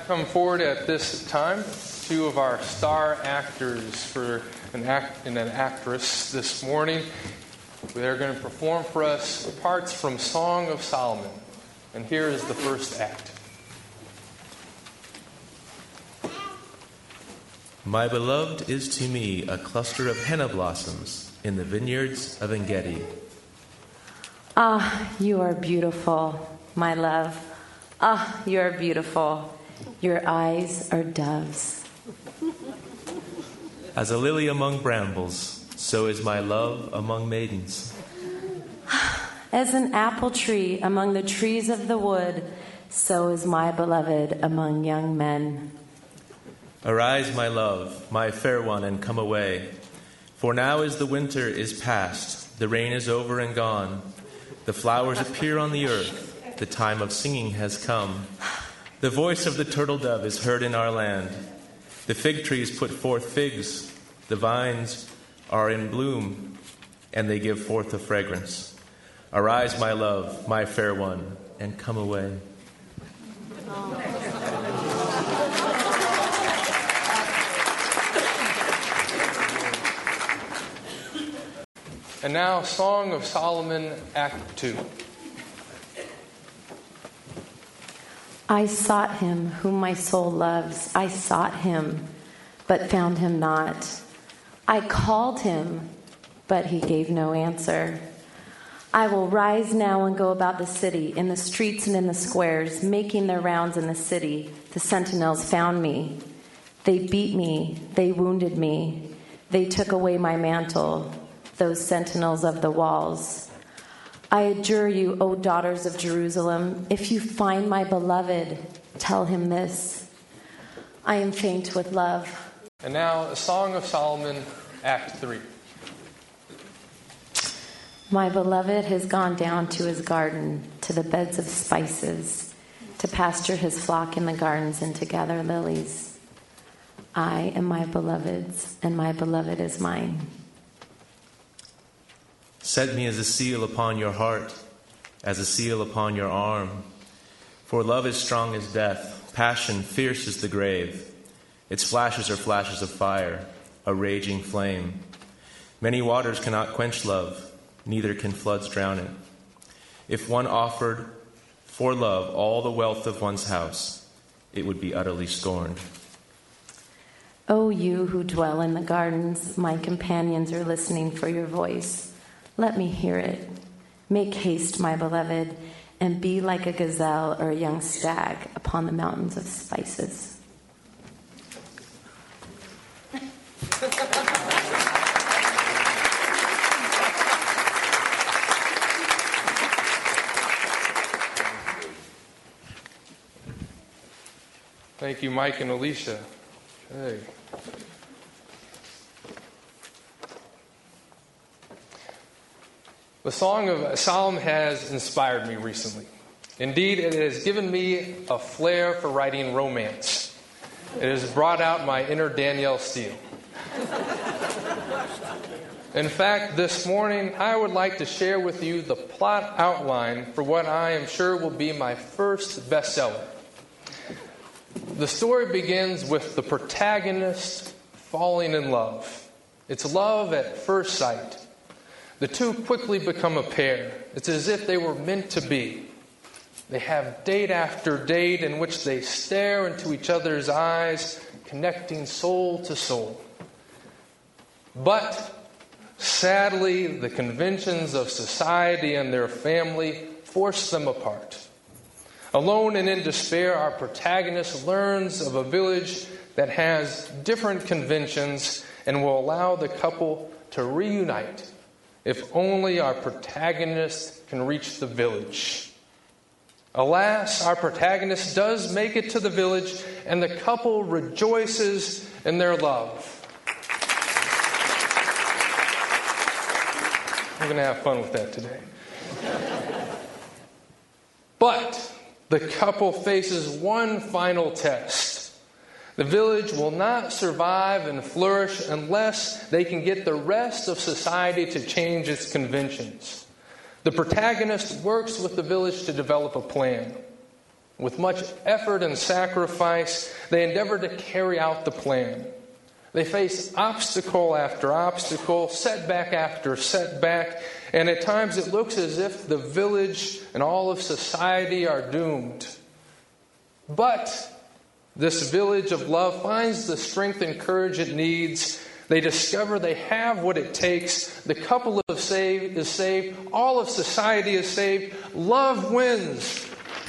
come forward at this time two of our star actors for an actress this morning. They're going to perform for us parts from Song of Solomon. And here is the first act. My beloved is to me a cluster of henna blossoms in the vineyards of En-gedi. Ah, you are beautiful, my love. Ah, you are beautiful. Your eyes are doves. As a lily among brambles, so is my love among maidens. As an apple tree among the trees of the wood, so is my beloved among young men. Arise, my love, my fair one, and come away. For now as the winter is past, the rain is over and gone. The flowers appear on the earth. The time of singing has come. The voice of the turtle dove is heard in our land. The fig trees put forth figs. The vines are in bloom, and they give forth a fragrance. Arise, my love, my fair one, and come away. And now, Song of Solomon, Act 2. I sought him whom my soul loves. I sought him, but found him not. I called him, but he gave no answer. I will rise now and go about the city, in the streets and in the squares, making their rounds in the city. The sentinels found me. They beat me. They wounded me. They took away my mantle, those sentinels of the walls. I adjure you, O daughters of Jerusalem, if you find my beloved, tell him this. I am faint with love. And now, a Song of Solomon, Act 3. My beloved has gone down to his garden, to the beds of spices, to pasture his flock in the gardens and to gather lilies. I am my beloved's, and my beloved is mine. Set me as a seal upon your heart, as a seal upon your arm. For love is strong as death, passion fierce as the grave. Its flashes are flashes of fire, a raging flame. Many waters cannot quench love, neither can floods drown it. If one offered for love all the wealth of one's house, it would be utterly scorned. O you who dwell in the gardens, my companions are listening for your voice. Let me hear it. Make haste, my beloved, and be like a gazelle or a young stag upon the mountains of spices. Thank you, Mike and Alicia. Okay. The Song of Solomon has inspired me recently. Indeed, it has given me a flair for writing romance. It has brought out my inner Danielle Steele. In fact, this morning, I would like to share with you the plot outline for what I am sure will be my first bestseller. The story begins with the protagonist falling in love. It's love at first sight. The two quickly become a pair. It's as if they were meant to be. They have date after date in which they stare into each other's eyes, connecting soul to soul. But, sadly, the conventions of society and their family force them apart. Alone and in despair, our protagonist learns of a village that has different conventions and will allow the couple to reunite. If only our protagonist can reach the village. Alas, our protagonist does make it to the village, and the couple rejoices in their love. We're going to have fun with that today. But the couple faces one final test. The village will not survive and flourish unless they can get the rest of society to change its conventions. The protagonist works with the village to develop a plan. With much effort and sacrifice, they endeavor to carry out the plan. They face obstacle after obstacle, setback after setback, and at times it looks as if the village and all of society are doomed. But this village of love finds the strength and courage it needs. They discover they have what it takes. The couple is saved. All of society is saved. Love wins.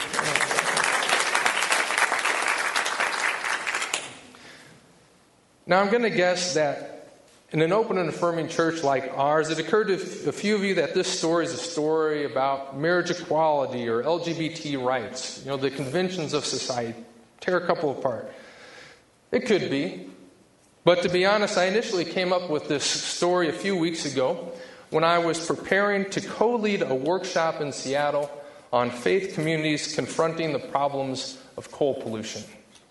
Now, I'm going to guess that in an open and affirming church like ours, it occurred to a few of you that this story is a story about marriage equality or LGBT rights, the conventions of society. Tear a couple apart. It could be. But to be honest, I initially came up with this story a few weeks ago when I was preparing to co-lead a workshop in Seattle on faith communities confronting the problems of coal pollution.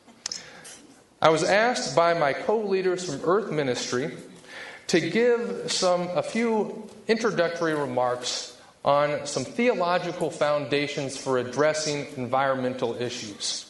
I was asked by my co-leaders from Earth Ministry to give a few introductory remarks on some theological foundations for addressing environmental issues.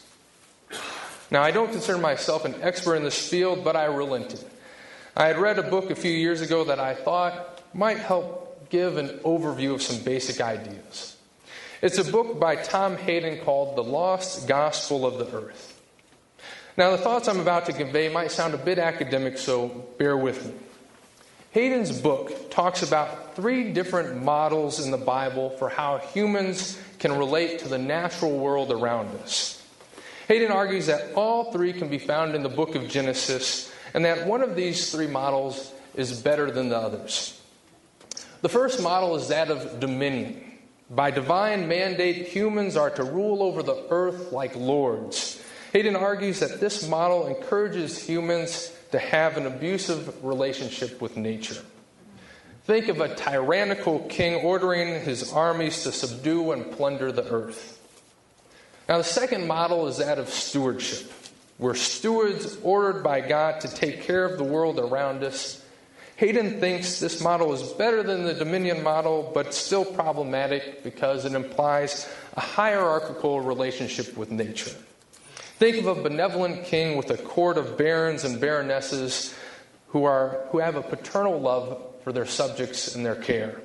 Now, I don't consider myself an expert in this field, but I relented. I had read a book a few years ago that I thought might help give an overview of some basic ideas. It's a book by Tom Hayden called The Lost Gospel of the Earth. Now, the thoughts I'm about to convey might sound a bit academic, so bear with me. Hayden's book talks about 3 different models in the Bible for how humans can relate to the natural world around us. Hayden argues that all 3 can be found in the book of Genesis, and that one of these 3 models is better than the others. The first model is that of dominion. By divine mandate, humans are to rule over the earth like lords. Hayden argues that this model encourages humans to have an abusive relationship with nature. Think of a tyrannical king ordering his armies to subdue and plunder the earth. Now, the second model is that of stewardship. We're stewards ordered by God to take care of the world around us. Hayden thinks this model is better than the dominion model, but still problematic because it implies a hierarchical relationship with nature. Think of a benevolent king with a court of barons and baronesses who have a paternal love for their subjects and their care.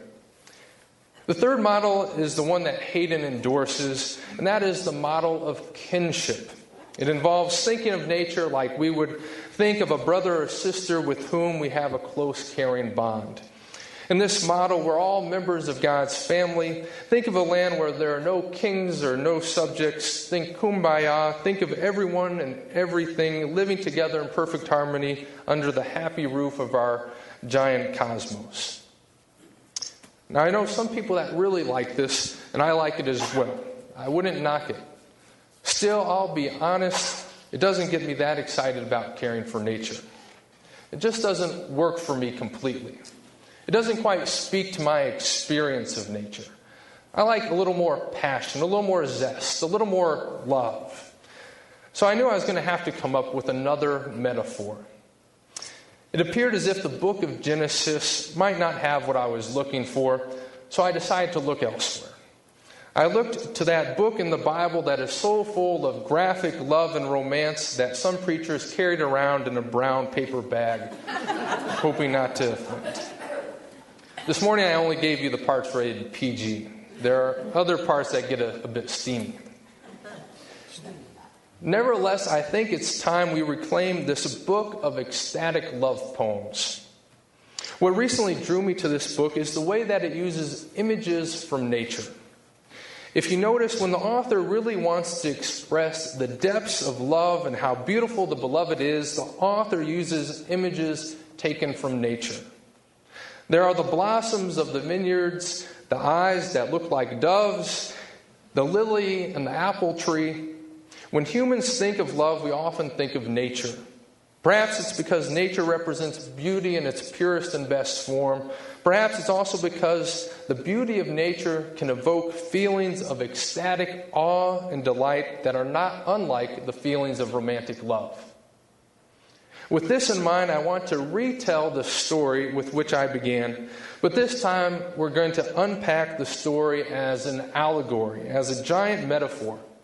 The third model is the one that Hayden endorses, and that is the model of kinship. It involves thinking of nature like we would think of a brother or sister with whom we have a close, caring bond. In this model, we're all members of God's family. Think of a land where there are no kings or no subjects. Think kumbaya. Think of everyone and everything living together in perfect harmony under the happy roof of our giant cosmos. Now, I know some people that really like this, and I like it as well. I wouldn't knock it. Still, I'll be honest, it doesn't get me that excited about caring for nature. It just doesn't work for me completely. It doesn't quite speak to my experience of nature. I like a little more passion, a little more zest, a little more love. So I knew I was going to have to come up with another metaphor. It appeared as if the book of Genesis might not have what I was looking for, so I decided to look elsewhere. I looked to that book in the Bible that is so full of graphic love and romance that some preachers carried around in a brown paper bag, hoping not to offend. This morning I only gave you the parts rated PG. There are other parts that get a bit steamy. Nevertheless, I think it's time we reclaim this book of ecstatic love poems. What recently drew me to this book is the way that it uses images from nature. If you notice, when the author really wants to express the depths of love and how beautiful the beloved is, the author uses images taken from nature. There are the blossoms of the vineyards, the eyes that look like doves, the lily and the apple tree. When humans think of love, we often think of nature. Perhaps it's because nature represents beauty in its purest and best form. Perhaps it's also because the beauty of nature can evoke feelings of ecstatic awe and delight that are not unlike the feelings of romantic love. With this in mind, I want to retell the story with which I began, but this time we're going to unpack the story as an allegory, as a giant metaphor.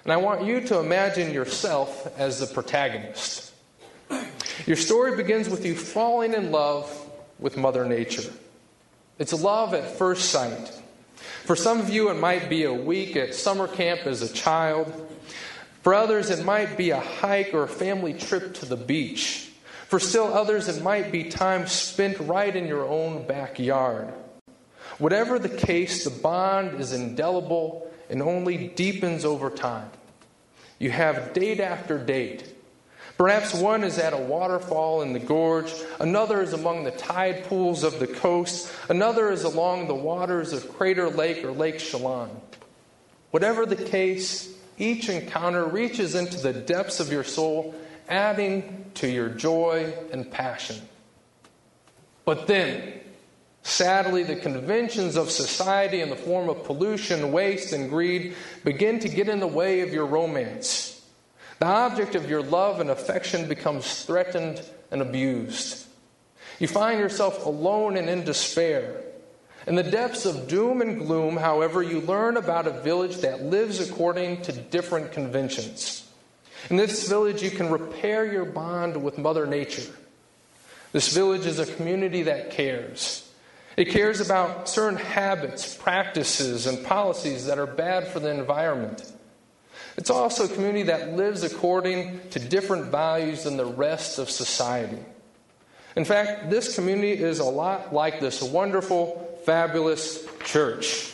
And I want you to imagine yourself as the protagonist. Your story begins with you falling in love with Mother Nature. It's love at first sight. For some of you, it might be a week at summer camp as a child. For others, it might be a hike or a family trip to the beach. For still others, it might be time spent right in your own backyard. Whatever the case, the bond is indelible and only deepens over time. You have date after date. Perhaps one is at a waterfall in the gorge, another is among the tide pools of the coast, another is along the waters of Crater Lake or Lake Chelan. Whatever the case, each encounter reaches into the depths of your soul, adding to your joy and passion. But then, sadly, the conventions of society in the form of pollution, waste, and greed begin to get in the way of your romance. The object of your love and affection becomes threatened and abused. You find yourself alone and in despair. In the depths of doom and gloom, however, you learn about a village that lives according to different conventions. In this village, you can repair your bond with Mother Nature. This village is a community that cares. It cares about certain habits, practices, and policies that are bad for the environment. It's also a community that lives according to different values than the rest of society. In fact, this community is a lot like this wonderful, fabulous church.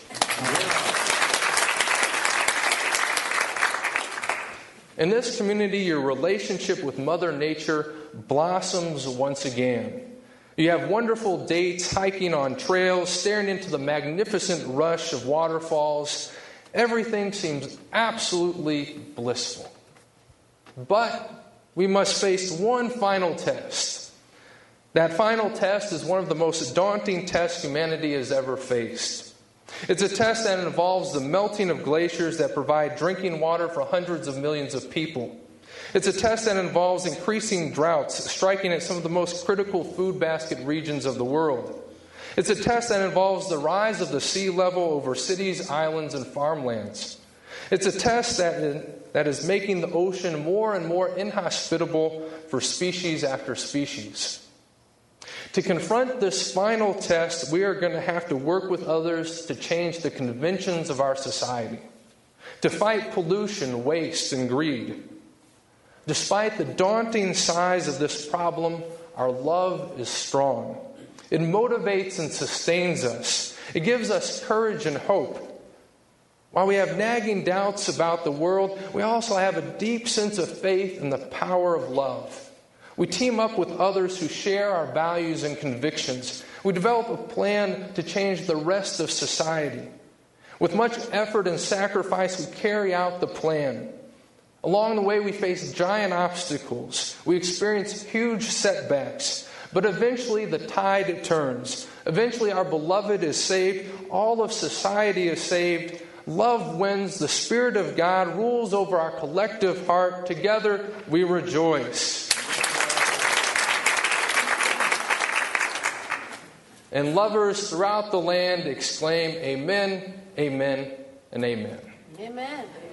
In this community, your relationship with Mother Nature blossoms once again. You have wonderful dates, hiking on trails, staring into the magnificent rush of waterfalls. Everything seems absolutely blissful. But we must face one final test. That final test is one of the most daunting tests humanity has ever faced. It's a test that involves the melting of glaciers that provide drinking water for hundreds of millions of people. It's a test that involves increasing droughts, striking at some of the most critical food basket regions of the world. It's a test that involves the rise of the sea level over cities, islands, and farmlands. It's a test that is making the ocean more and more inhospitable for species after species. To confront this final test, we are going to have to work with others to change the conventions of our society, to fight pollution, waste, and greed. Despite the daunting size of this problem, our love is strong. It motivates and sustains us. It gives us courage and hope. While we have nagging doubts about the world, we also have a deep sense of faith in the power of love. We team up with others who share our values and convictions. We develop a plan to change the rest of society. With much effort and sacrifice, we carry out the plan. Along the way, we face giant obstacles. We experience huge setbacks. But eventually the tide turns. Eventually our beloved is saved. All of society is saved. Love wins. The Spirit of God rules over our collective heart. Together we rejoice. And lovers throughout the land exclaim, Amen, Amen, and Amen. Amen.